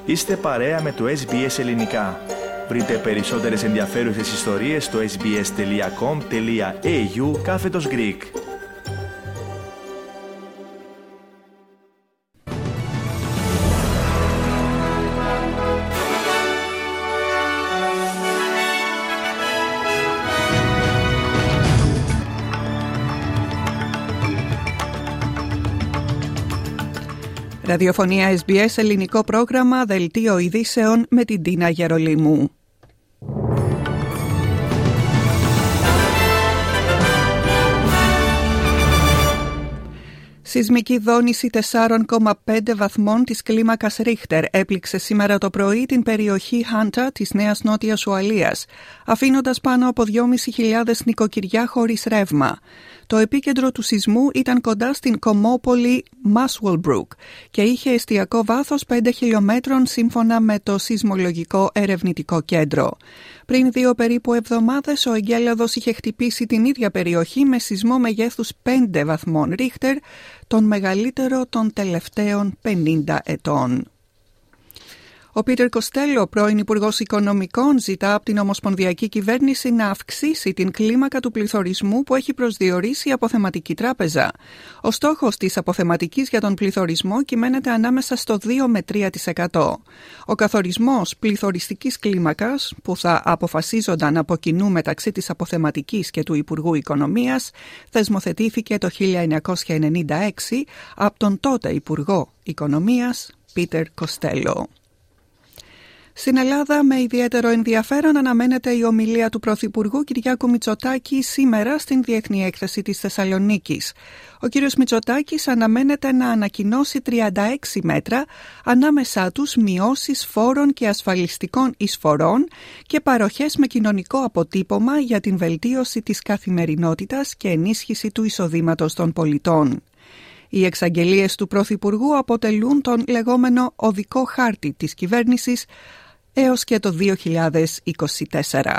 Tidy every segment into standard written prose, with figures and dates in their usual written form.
Είστε παρέα με το SBS Ελληνικά. Βρείτε περισσότερες ενδιαφέρουσες ιστορίες στο sbs.com.au/Greek. Ραδιοφωνία SBS, ελληνικό πρόγραμμα, δελτίο ειδήσεων με την Τίνα Γερολίμου. Σεισμική δόνηση 4,5 βαθμών της κλίμακας Ρίχτερ έπληξε σήμερα το πρωί την περιοχή Χάντα της Νέας Νότιας Ουαλίας, αφήνοντας πάνω από 2.500 νοικοκυριά χωρίς ρεύμα. Το επίκεντρο του σεισμού ήταν κοντά στην κομμόπολη Muswellbrook και είχε εστιακό βάθος 5 χιλιόμετρων σύμφωνα με το Σεισμολογικό Ερευνητικό Κέντρο. Πριν 2 περίπου εβδομάδες ο εγκέλαδος είχε χτυπήσει την ίδια περιοχή με σεισμό μεγέθους 5 βαθμών Ρίχτερ, τον μεγαλύτερο των τελευταίων 50 ετών. Ο Πίτερ Κοστέλο, πρώην Υπουργός Οικονομικών, ζητά από την Ομοσπονδιακή Κυβέρνηση να αυξήσει την κλίμακα του πληθωρισμού που έχει προσδιορίσει η Αποθεματική Τράπεζα. Ο στόχος της αποθεματικής για τον πληθωρισμό κυμαίνεται ανάμεσα στο 2 με 3%. Ο καθορισμός πληθωριστικής κλίμακας, που θα αποφασίζονταν από κοινού μεταξύ της Αποθεματικής και του Υπουργού Οικονομίας, θεσμοθετήθηκε το 1996 από τον τότε Υπουργό Οικονομίας, Πίτερ Κοστέλο. Στην Ελλάδα, με ιδιαίτερο ενδιαφέρον αναμένεται η ομιλία του Πρωθυπουργού Κυριάκου Μητσοτάκη σήμερα στην Διεθνή Έκθεση της Θεσσαλονίκης. Ο κύριος Μητσοτάκης αναμένεται να ανακοινώσει 36 μέτρα, ανάμεσά τους μειώσεις φόρων και ασφαλιστικών εισφορών και παροχές με κοινωνικό αποτύπωμα για την βελτίωση της καθημερινότητας και ενίσχυση του εισοδήματος των πολιτών. Οι εξαγγελίες του Πρωθυπουργού αποτελούν τον λεγόμενο οδικό χάρτη της κυβέρνησης έως και το 2024.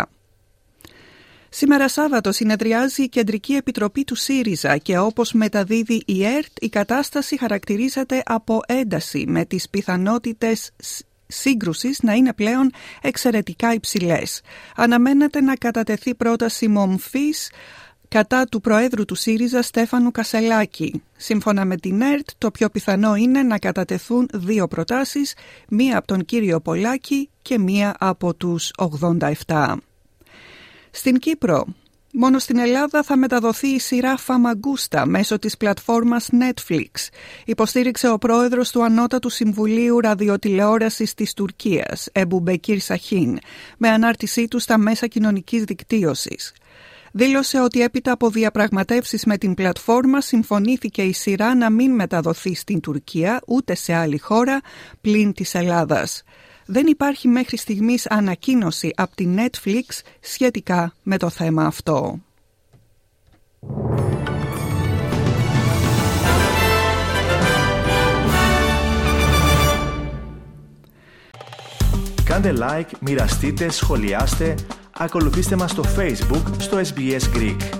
Σήμερα Σάββατο συνεδριάζει η Κεντρική Επιτροπή του ΣΥΡΙΖΑ και όπως μεταδίδει η ΕΡΤ, η κατάσταση χαρακτηρίζεται από ένταση με τις πιθανότητες σύγκρουσης να είναι πλέον εξαιρετικά υψηλές. Αναμένεται να κατατεθεί πρόταση μομφής κατά του Προέδρου του ΣΥΡΙΖΑ Στέφανου Κασελάκη. Σύμφωνα με την ΕΡΤ, το πιο πιθανό είναι να κατατεθούν 2 προτάσεις, μία από τον κύριο Πολάκη και μία από τους 87. Στην Κύπρο, μόνο στην Ελλάδα θα μεταδοθεί η σειρά Φαμαγκούστα μέσω της πλατφόρμας Netflix, υποστήριξε ο πρόεδρος του Ανώτατου Συμβουλίου Ραδιοτηλεόρασης της Τουρκίας, Εμπου Μπεκίρ Σαχίν, με ανάρτησή του στα μέσα κοινωνικής δικτύωσης. Δήλωσε ότι έπειτα από διαπραγματεύσεις με την πλατφόρμα συμφωνήθηκε η σειρά να μην μεταδοθεί στην Τουρκία ούτε σε άλλη χώρα πλην της Ελλάδας. Δεν υπάρχει μέχρι στιγμής ανακοίνωση από τη Netflix σχετικά με το θέμα αυτό. Κάντε like, μοιραστείτε, σχολιάστε, ακολουθήστε μας στο Facebook στο SBS Greek.